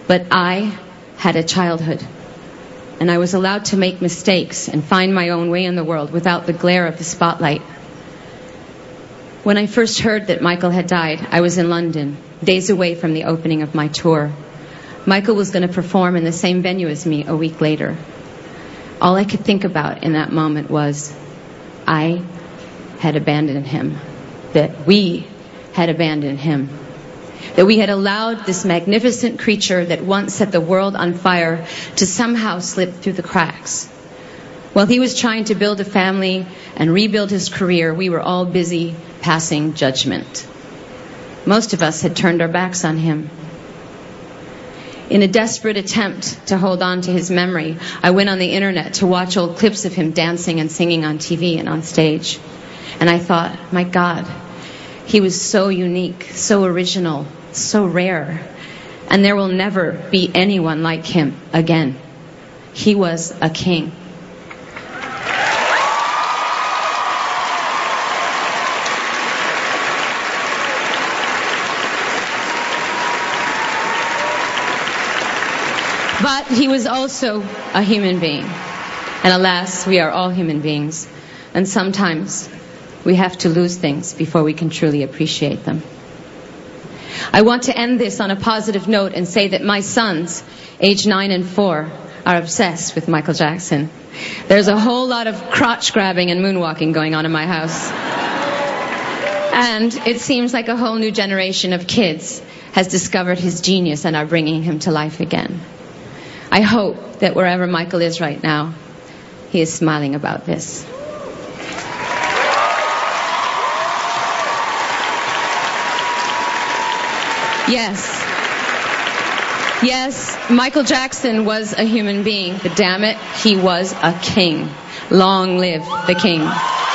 But I had a childhood, and I was allowed to make mistakes and find my own way in the world without the glare of the spotlight. When I first heard that Michael had died, I was in London, days away from the opening of my tour. Michael was going to perform in the same venue as me a week later. All I could think about in that moment was, I had abandoned him, that we had abandoned him, that we had allowed this magnificent creature that once set the world on fire to somehow slip through the cracks. While he was trying to build a family and rebuild his career, we were all busy passing judgment. Most of us had turned our backs on him. In a desperate attempt to hold on to his memory, I went on the internet to watch old clips of him dancing and singing on TV and on stage. And I thought, my God, he was so unique, so original, so rare. And there will never be anyone like him again. He was a king. But he was also a human being. And alas, we are all human beings. And sometimes we have to lose things before we can truly appreciate them. I want to end this on a positive note and say that my sons, age 9 and 4, are obsessed with Michael Jackson. There's a whole lot of crotch grabbing and moonwalking going on in my house. And it seems like a whole new generation of kids has discovered his genius and are bringing him to life again. I hope that wherever Michael is right now, he is smiling about this. Yes, Michael Jackson was a human being, but damn it, he was a king. Long live the king.